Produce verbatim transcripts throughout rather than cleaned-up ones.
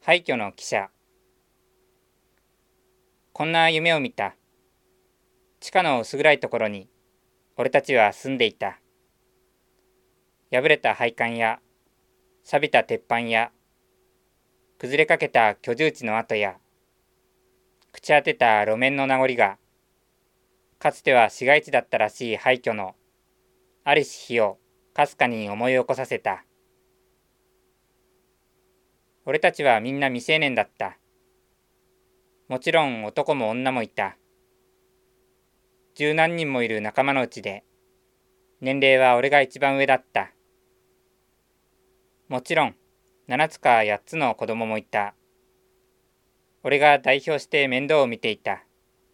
廃墟の汽車。こんな夢を見た。地下の薄暗いところに俺たちは住んでいた。破れた配管や錆びた鉄板や崩れかけた居住地の跡や朽ち果てた路面の名残が、かつては市街地だったらしい廃墟のありし日をかすかに思い起こさせた。俺たちはみんな未成年だった。もちろん男も女もいた。十何人もいる仲間のうちで、年齢は俺が一番上だった。もちろん、七つか八つの子供もいた。俺が代表して面倒を見ていた。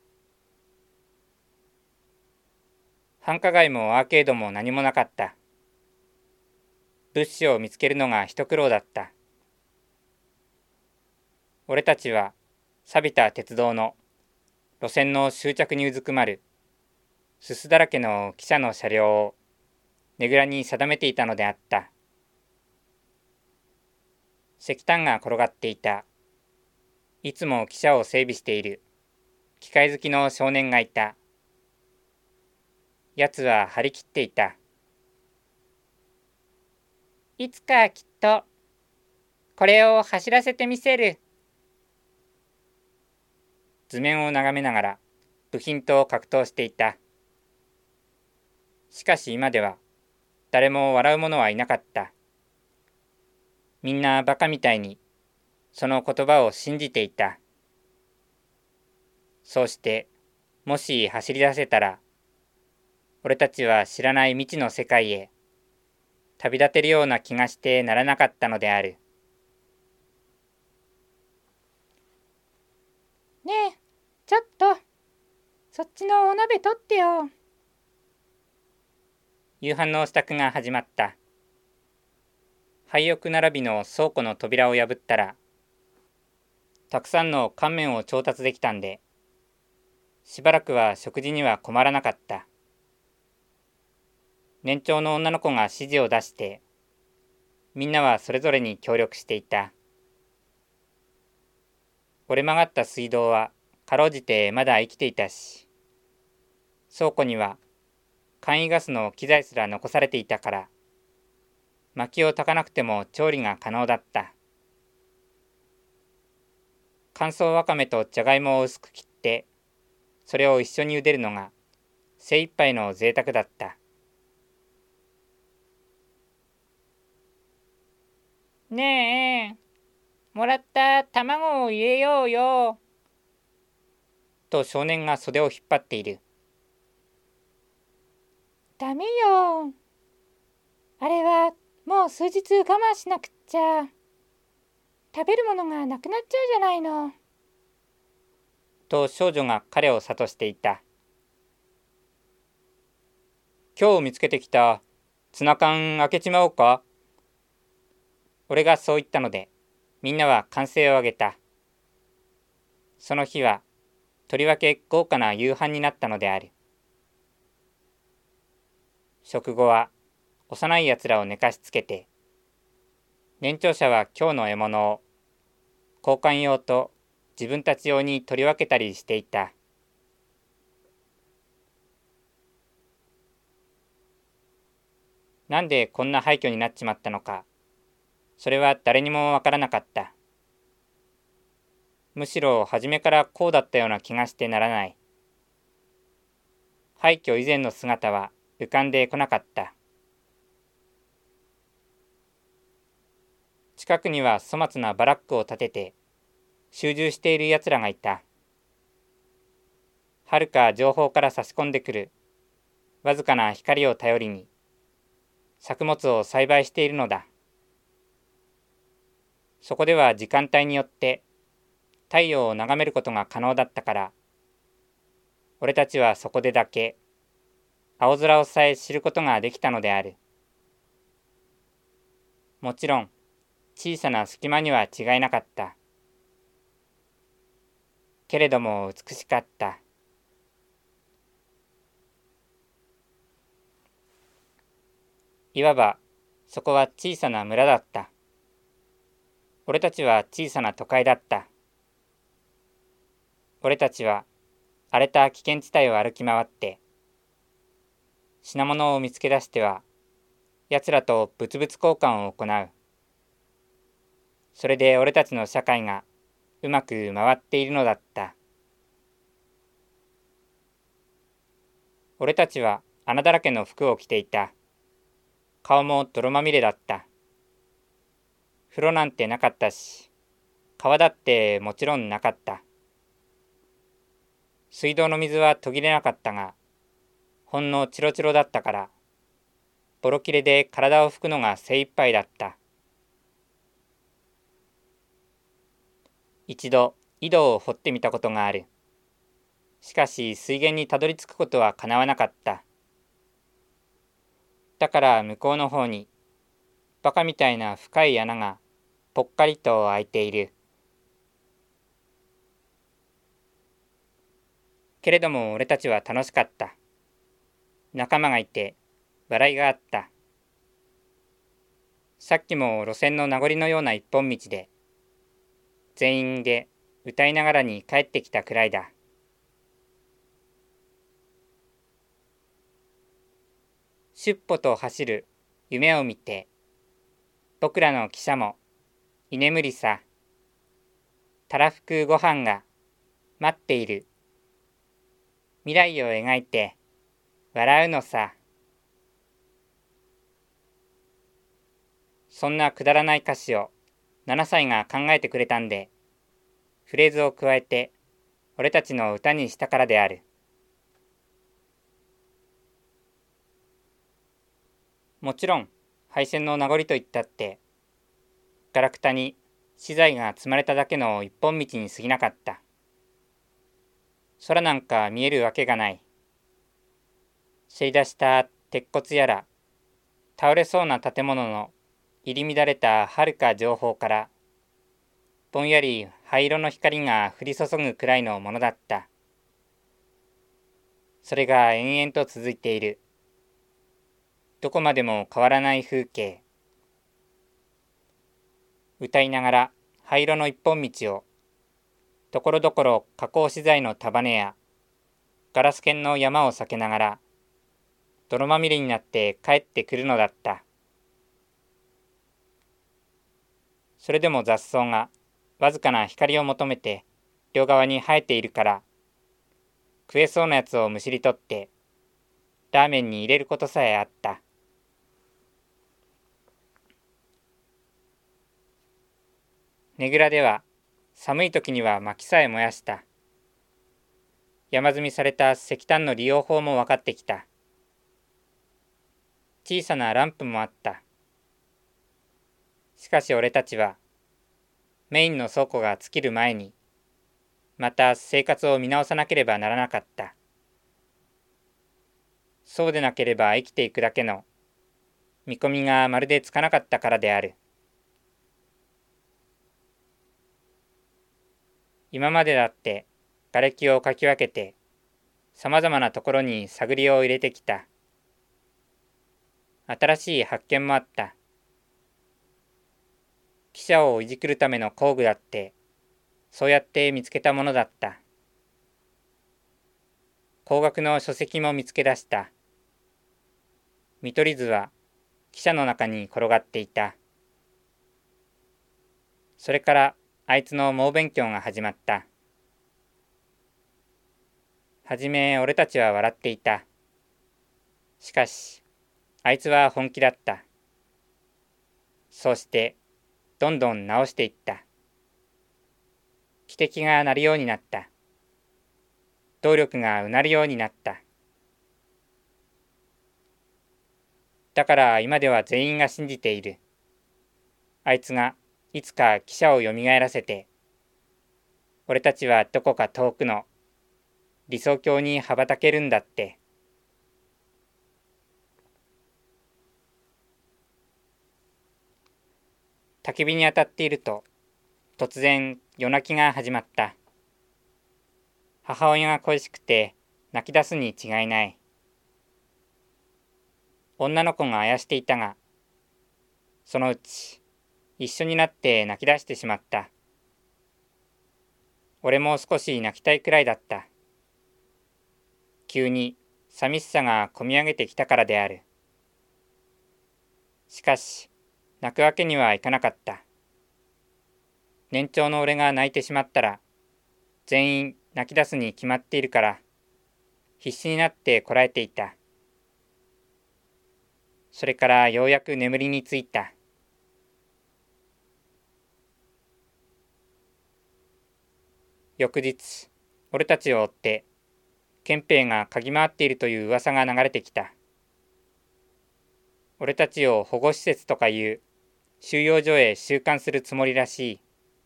繁華街もアーケードも何もなかった。物資を見つけるのが一苦労だった。俺たちは錆びた鉄道の路線の終着にうずくまるすすだらけの汽車の車両をねぐらに定めていたのであった。石炭が転がっていた。いつも汽車を整備している機械好きの少年がいた。やつは張り切っていた。いつかきっとこれを走らせてみせる。図面を眺めながら部品と格闘していた。しかし今では誰も笑う者はいなかった。みんなバカみたいにその言葉を信じていた。そうしてもし走り出せたら、俺たちは知らない未知の世界へ旅立てるような気がしてならなかったのである。 ねえ、ちょっと、そっちのお鍋取ってよ。 夕飯の支度が始まった。廃屋並びの倉庫の扉を破ったら、たくさんの乾麺を調達できたんで、しばらくは食事には困らなかった。年長の女の子が指示を出して、みんなはそれぞれに協力していた。折れ曲がった水道はかろうじてまだ生きていたし、倉庫には簡易ガスの機材すら残されていたから、薪を焚かなくても調理が可能だった。乾燥わかめとじゃがいもを薄く切って、それを一緒に茹でるのが精一杯の贅沢だった。 ねえ、もらった卵を入れようよ。 と少年が袖を引っ張っている。 ダメよ。あれはもう数日我慢しなくっちゃ。食べるものがなくなっちゃうじゃないの。 と少女が彼を諭していた。今日見つけてきたツナ缶開けちまおうか。俺がそう言ったので、みんなは歓声を上げた。その日はとりわけ豪華な夕飯になったのである。食後は幼いやつらを寝かしつけて、年長者は今日の獲物を交換用と自分たち用に取り分けたりしていた。なんでこんな廃墟になっちまったのか、それは誰にもわからなかった。むしろ初めからこうだったような気がしてならない。廃墟以前の姿は浮かんでこなかった。近くには粗末なバラックを建てて集中しているやつらがいた。はるか上方から差し込んでくるわずかな光を頼りに作物を栽培しているのだ。そこでは時間帯によって太陽を眺めることが可能だったから、俺たちはそこでだけ青空をさえ知ることができたのである。もちろん小さな隙間には違いなかった。けれども美しかった。いわばそこは小さな村だった。 俺たちは小さな都会だった。俺たちは荒れた危険地帯を歩き回って、品物を見つけ出しては、奴らと物々交換を行う。それで俺たちの社会がうまく回っているのだった。俺たちは穴だらけの服を着ていた。顔も泥まみれだった。風呂なんてなかったし、川だってもちろんなかった。水道の水は途切れなかったが、ほんのチロチロだったから、ボロ切れで体を拭くのが精一杯だった。一度井戸を掘ってみたことがある。しかし水源にたどり着くことはかなわなかった。だから向こうの方にバカみたいな深い穴がぽっかりと開いている。けれども俺たちは楽しかった。仲間がいて笑いがあった。さっきも路線の名残のような一本道で全員で歌いながらに帰ってきたくらいだ。しゅっぽと走る夢を見て、僕らの汽車も居眠りさ。たらふくご飯が待っている。未来を描いて笑うのさ。そんなくだらない歌詞をななさいが考えてくれたんで、フレーズを加えて俺たちの歌にしたからである。もちろん敗戦の名残といったってガラクタに資材が積まれただけの一本道に過ぎなかった。空なんか見えるわけがない。せり出した鉄骨やら倒れそうな建物の入り乱れた遥か上方からぼんやり灰色の光が降り注ぐくらいのものだった。それが延々と続いている。どこまでも変わらない風景。歌いながら灰色の一本道を、ところどころ加工資材の束ねやガラス片の山を避けながら、泥まみれになって帰ってくるのだった。それでも雑草がわずかな光を求めて両側に生えているから、食えそうなやつをむしり取ってラーメンに入れることさえあった。ねぐらでは寒い時には薪さえ燃やした。山積みされた石炭の利用法も分かってきた。小さなランプもあった。しかし俺たちはメインの倉庫が尽きる前にまた生活を見直さなければならなかった。そうでなければ生きていくだけの見込みがまるでつかなかったからである。今までだって瓦礫をかき分けてさまざまなところに探りを入れてきた。新しい発見もあった。汽車をいじくるための工具だってそうやって見つけたものだった。工学の書籍も見つけ出した。見取り図は汽車の中に転がっていた。それからあいつの猛勉強が始まった。はじめ俺たちは笑っていた。しかしあいつは本気だった。そうしてどんどん直していった。汽笛が鳴るようになった。動力がうなるようになった。だから今では全員が信じている。あいつがいつか汽車をよみがえらせて、俺たちはどこか遠くの理想郷に羽ばたけるんだって。焚き火に当たっていると、突然夜泣きが始まった。母親が恋しくて泣き出すに違いない。女の子があやしていたが、そのうち一緒になって泣き出してしまった。俺も少し泣きたいくらいだった。急に寂しさがこみ上げてきたからである。しかし、泣くわけにはいかなかった。年長の俺が泣いてしまったら、全員泣き出すに決まっているから、必死になってこらえていた。それからようやく眠りについた。翌日、俺たちを追って、憲兵が嗅ぎ回っているという噂が流れてきた。俺たちを保護施設とかいう収容所へ収監するつもりらしい。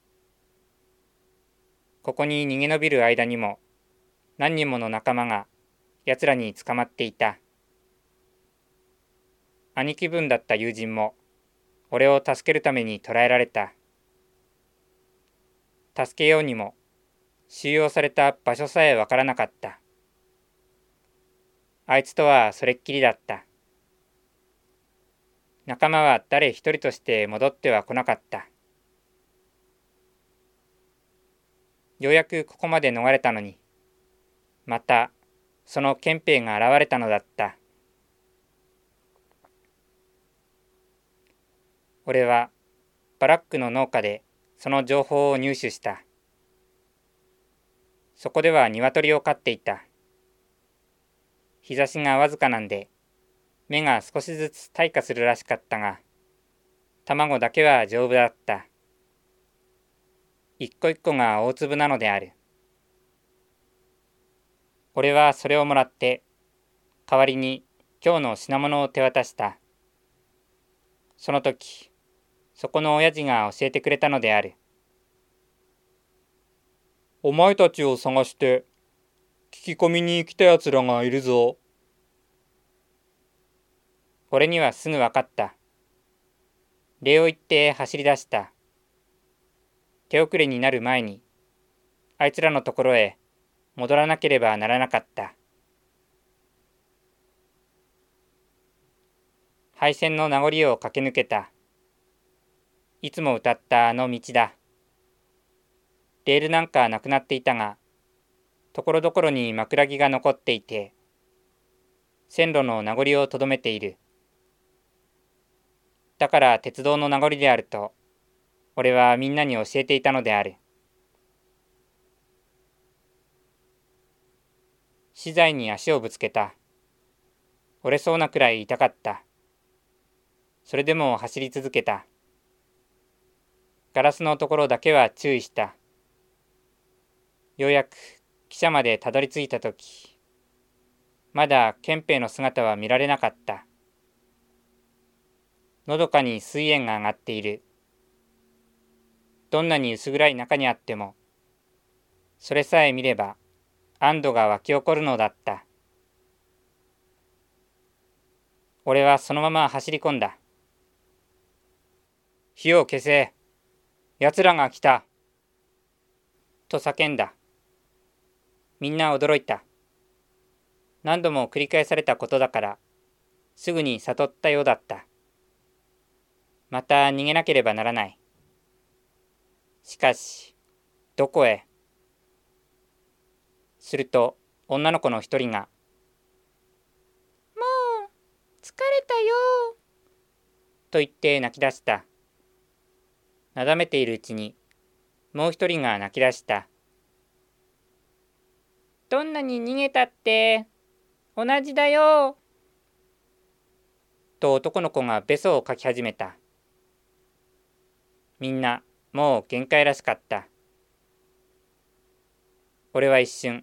ここに逃げ延びる間にも、何人もの仲間が奴らに捕まっていた。兄貴分だった友人も、俺を助けるために捕らえられた。助けようにも、収容された場所さえわからなかった。あいつとはそれっきりだった。仲間は誰一人として戻っては来なかった。ようやくここまで逃れたのに、またその憲兵が現れたのだった。俺はバラックの農家でその情報を入手した。そこでは鶏を飼っていた。日差しがわずかなんで、目が少しずつ退化するらしかったが、卵だけは丈夫だった。一個一個が大粒なのである。俺はそれをもらって、代わりに今日の品物を手渡した。その時、そこの親父が教えてくれたのである。お前たちを探して聞き込みに来たやつらがいるぞ。俺にはすぐ分かった。礼を言って走り出した。手遅れになる前に、あいつらのところへ戻らなければならなかった。廃線の名残を駆け抜けた。いつも歌ったあの道だ。レールなんかなくなっていたが、ところどころに枕木が残っていて、線路の名残をとどめている。だから鉄道の名残であると、俺はみんなに教えていたのである。資材に足をぶつけた。折れそうなくらい痛かった。それでも走り続けた。ガラスのところだけは注意した。ようやく汽車までたどり着いたとき、まだ憲兵の姿は見られなかった。のどかに水煙が上がっている。どんなに薄暗い中にあっても、それさえ見れば安堵が湧き起こるのだった。俺はそのまま走り込んだ。火を消せ。奴らが来た。と叫んだ。みんな驚いた。何度も繰り返されたことだから、すぐに悟ったようだった。また逃げなければならない。しかし、どこへ？すると、女の子の一人が、 もう、疲れたよ。 と言って泣き出した。なだめているうちに、もう一人が泣き出した。 どんなに逃げたって、同じだよ。 と男の子がべそをかき始めた。みんな、もう限界らしかった。俺は一瞬、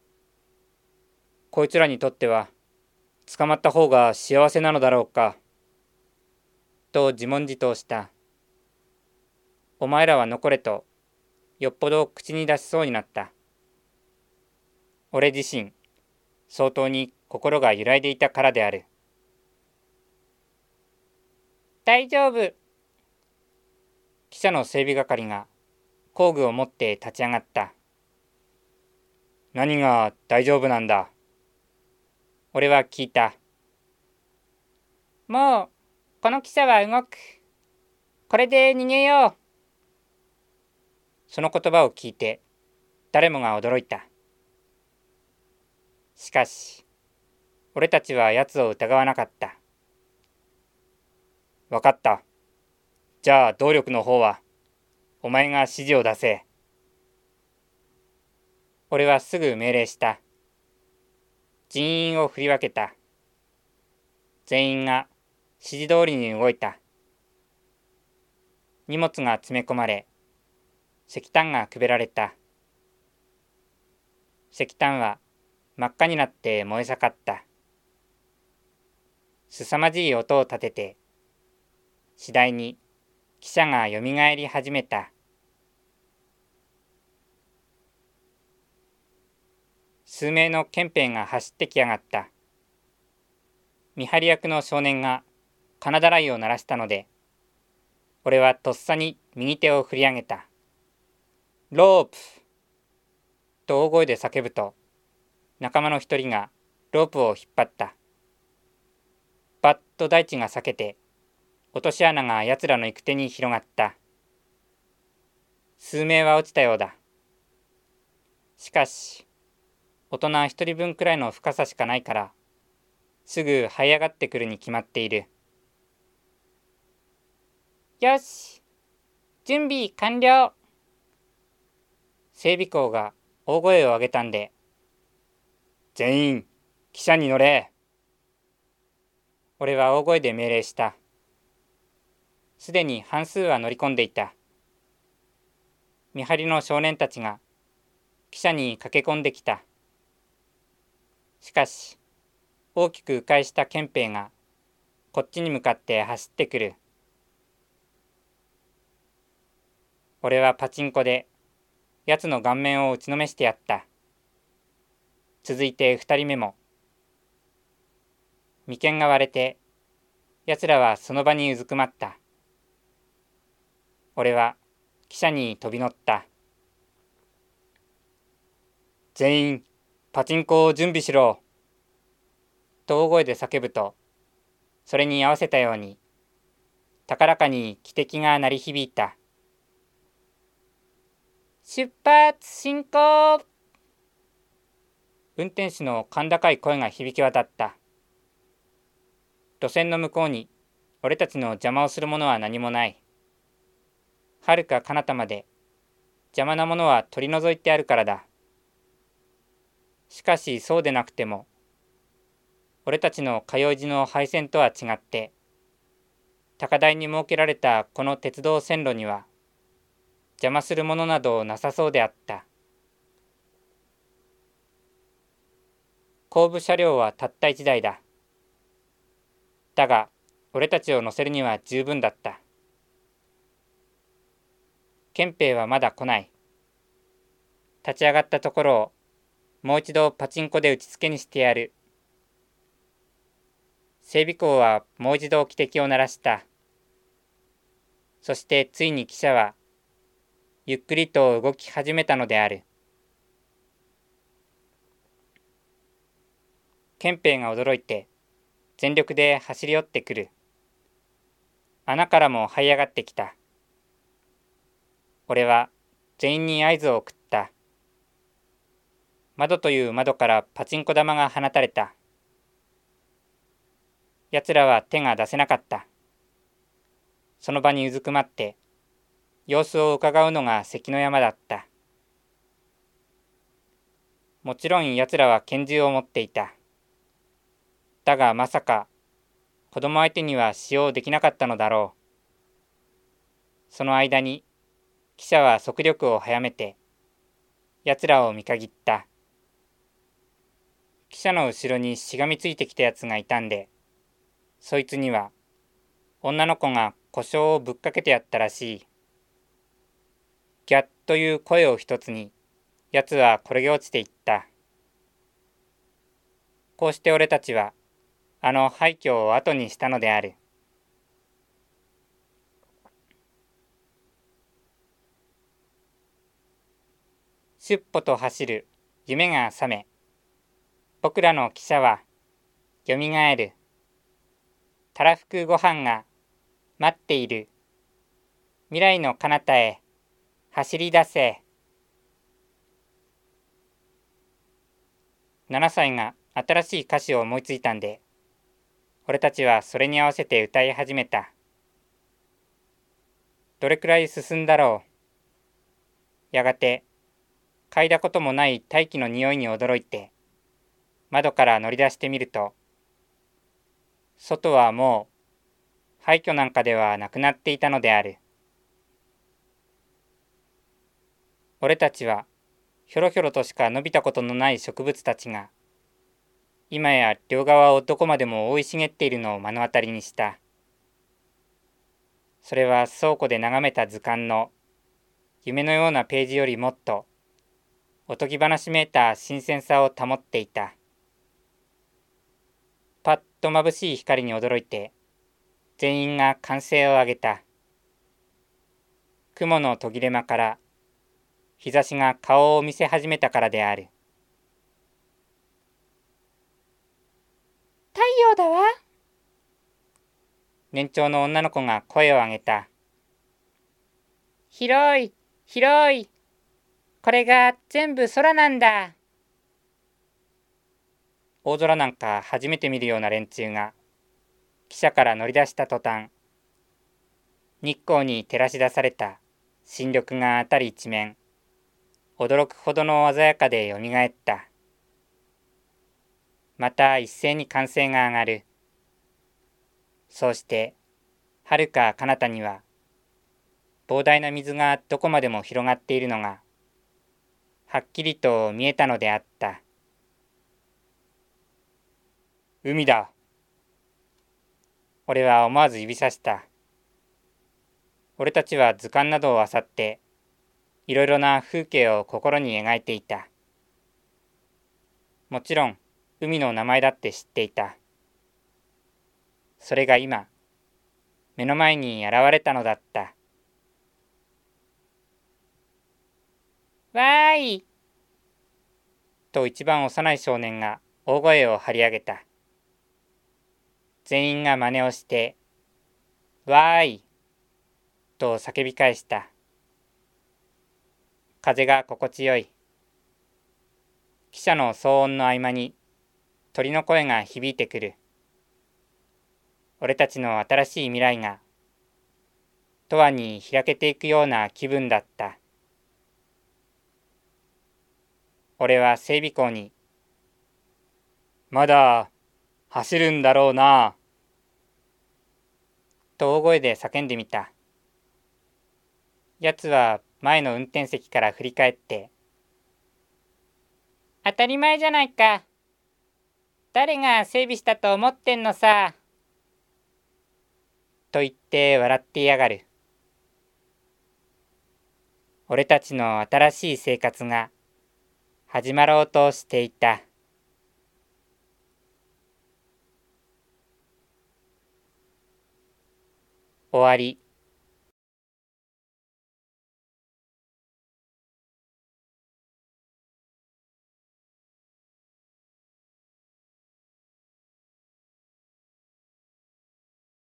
こいつらにとっては、捕まった方が幸せなのだろうか、と自問自答した。お前らは残れと、よっぽど口に出しそうになった。俺自身、相当に心が揺らいでいたからである。 大丈夫。 汽車の整備係が工具を持って立ち上がった。何が大丈夫なんだ？俺は聞いた。 もう、この汽車は動く。 これで逃げよう。その言葉を聞いて誰もが驚いた。しかし、俺たちは奴を疑わなかった。わかった。じゃあ動力の方は、お前が指示を出せ。俺はすぐ命令した。人員を振り分けた。全員が指示通りに動いた。荷物が詰め込まれ、石炭がくべられた。石炭は真っ赤になって燃え盛った。凄まじい音を立てて、次第に汽車がよみがえり始めた。数名の憲兵が走ってきやがった。見張り役の少年が金だらいを鳴らしたので、俺はとっさに右手を振り上げた。ロープと大声で叫ぶと、仲間の一人がロープを引っ張った。バッと大地が裂けて、落とし穴が奴らの行く手に広がった。数名は落ちたようだ。しかし、大人一人分くらいの深さしかないから、すぐ這い上がってくるに決まっている。 よし、準備完了。 整備工が大声を上げたんで、全員、汽車に乗れ。俺は大声で命令した。すでに半数は乗り込んでいた。見張りの少年たちが汽車に駆け込んできた。しかし、大きく迂回した憲兵がこっちに向かって走ってくる。俺はパチンコで奴の顔面を打ちのめしてやった。続いて二人目も。眉間が割れて、奴らはその場にうずくまった。俺は汽車に飛び乗った。全員、パチンコを準備しろ。と大声で叫ぶと、それに合わせたように、高らかに汽笛が鳴り響いた。 出発進行。 運転手の甲高い声が響き渡った。路線の向こうに俺たちの邪魔をするものは何もない。はるか彼方まで邪魔なものは取り除いてあるからだ。しかしそうでなくても、俺たちの通い路の廃線とは違って、高台に設けられたこの鉄道線路には、邪魔するものなどなさそうであった。後部車両はたった一台だ。だが、俺たちを乗せるには十分だった。憲兵はまだ来ない。立ち上がったところを、もう一度パチンコで打ちつけにしてやる。整備工はもう一度汽笛を鳴らした。そしてついに汽車は、ゆっくりと動き始めたのである。憲兵が驚いて、全力で走り寄ってくる。穴からも這い上がってきた。俺は全員に合図を送った。窓という窓からパチンコ玉が放たれた。奴らは手が出せなかった。その場にうずくまって、様子を伺うのが関の山だった。もちろん奴らは拳銃を持っていた。だがまさか、子供相手には使用できなかったのだろう。その間に、汽車は速力を速めて、奴らを見限った。汽車の後ろにしがみついてきたやつがいたんで、そいつには、女の子が故障をぶっかけてやったらしい。ギャッという声を一つに、奴は転げ落ちていった。こうして俺たちは、あの廃墟を後にしたのである。しゅっぽと走る夢が覚め、僕らの汽車はよみがえる。たらふくご飯が待っている。 未来の彼方へ走り出せ。ななさいが新しい歌詞を思いついたんで、俺たちはそれに合わせて歌い始めた。どれくらい進んだろう。やがて、嗅いだこともない大気の匂いに驚いて、窓から乗り出してみると、外はもう廃墟なんかではなくなっていたのである。俺たちはひょろひょろとしか伸びたことのない植物たちが、今や両側をどこまでも生い茂っているのを目の当たりにした。それは倉庫で眺めた図鑑の夢のようなページよりもっとおとぎ話めいた新鮮さを保っていた。パッと眩しい光に驚いて全員が歓声を上げた。雲の途切れ間から日差しが顔を見せ始めたからである。 太陽だわ。 年長の女の子が声を上げた。 広い、広い。これが全部空なんだ。 大空なんか初めて見るような連中が汽車から乗り出した途端、日光に照らし出された新緑があたり一面、驚くほどの鮮やかでよみがえった。また一斉に歓声が上がる。そうして遥か彼方には膨大な水がどこまでも広がっているのがはっきりと見えたのであった。海だ。俺は思わず指さした。俺たちは図鑑などを漁っていろいろな風景を心に描いていた。もちろん海の名前だって知っていた。それが今目の前に現れたのだった。 わーいと一番幼い少年が大声を張り上げた。全員が真似をしてわーいと叫び返した。風が心地よい。汽車の騒音の合間に鳥の声が響いてくる。俺たちの新しい未来が永遠に開けていくような気分だった。俺は整備工に、まだ走るんだろうな、と大声で叫んでみた。やつは前の運転席から振り返って、 当たり前じゃないか。誰が整備したと思ってんのさ。 と言って笑っていやがる。俺たちの新しい生活が始まろうとしていた。終わり。